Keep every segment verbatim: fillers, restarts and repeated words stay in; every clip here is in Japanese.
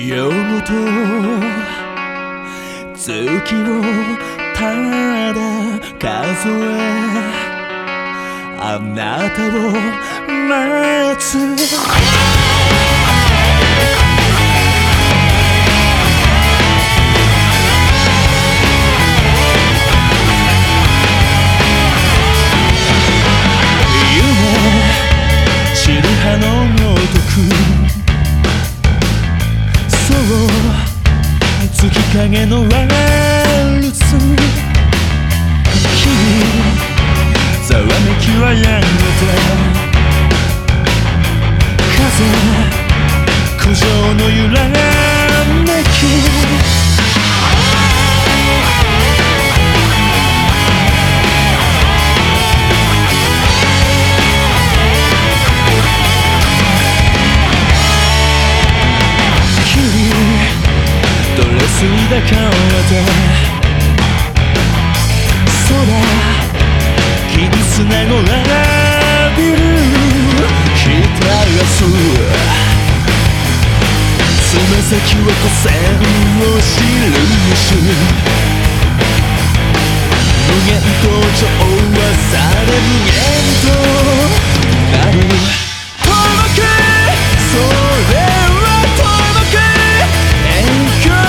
夜ごと月をただ数えあなたを待つ散る葉のごとくそう月影のワルツ君ざわめきはやんで風古城の揺らめき吸い抱かれて空金砂のラビルひたらすつま先は古線を記し無限と調和され無限となる届けそれは届け遠距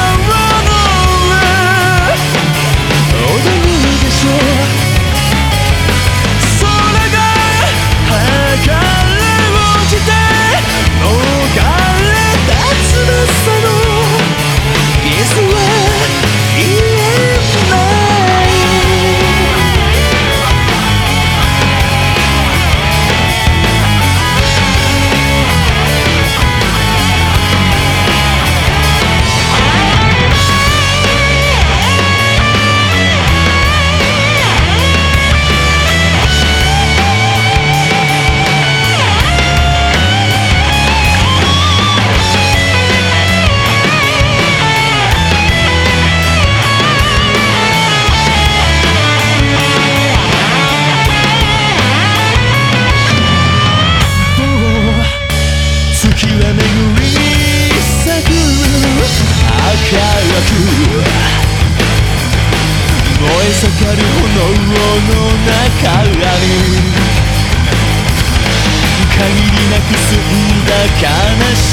燃え盛る炎の中に限りなく澄んだ悲し